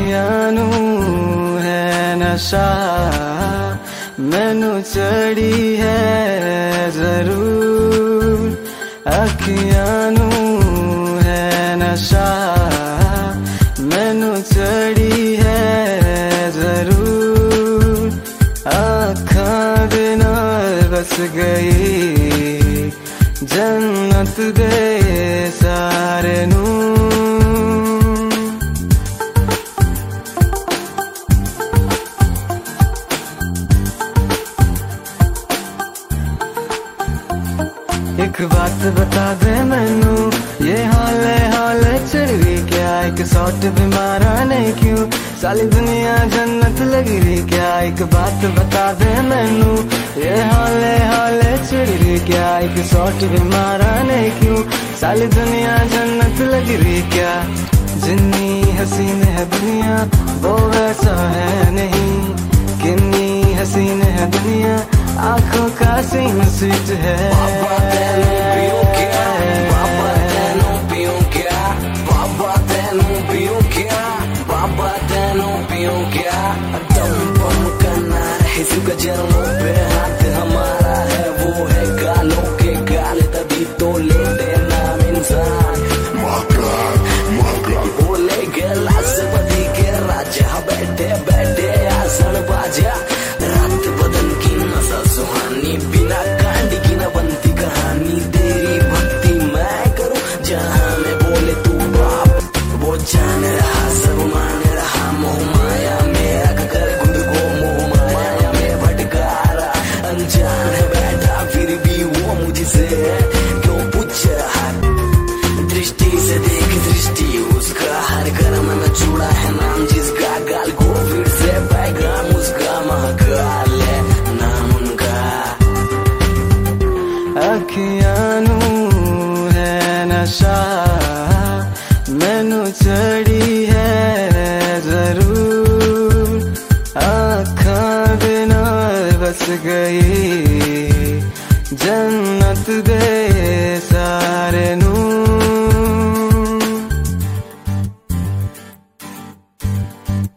अखियां नू है नशा मैनू चढ़ी है जरूर। अखियां नू है नशा मैनू चढ़ी है जरूर। आँखां दे नाल बस गई जन्नत दे सारे नू। एक बात बता दे मैनू ये हाल चढ़ रही क्या? एक सौट बीमारा नहीं क्यों सारी दुनिया जन्नत लग रही क्या? एक बात बता दे मैनू ये हाल चढ़ रही क्या? एक सौट बीमारा नहीं क्यों सारी दुनिया जन्नत लग रही क्या? जिन्नी हसीन है दुनिया वो वैसा है नहीं, कितनी हसीन है दुनिया आंखों का सीन स्वीट है। बाबा तेनू पियूं क्या? बाबा तेनू पियूं क्या? बाबा तेनू पियूं क्या? बाबा तेनू पियूं क्या? दम बम करना रहे सुगा जन्मों पे हाथ हमारा है वो है गालों के गाल तभी तो लेते नाम इंसान। बोले गेला से बदी के राजा बैठे बैठे आसन बाजा। रात बदन की नशा सुहानी बिना कांड की न बनती कहानी। तेरी भक्ति मैं करूं जहां में बोले तू बाप वो जान रहा सब मान रहा। मोह माया मेरा कर खुद को मोह माया में भटका रहा। अनजान है बैठा फिर भी वो मुझसे क्यों पूछ रहा? दृष्टि से देख दृष्टि उसका हर कर्म में जुड़ा है नाम जिसका गाल को फिर से पैगाम उसका महाकाल है नाम उनका। अखियां नू है नशा मैनू चढ़ी है जरूर। आँखां दे नाल बस गई जन्नत दे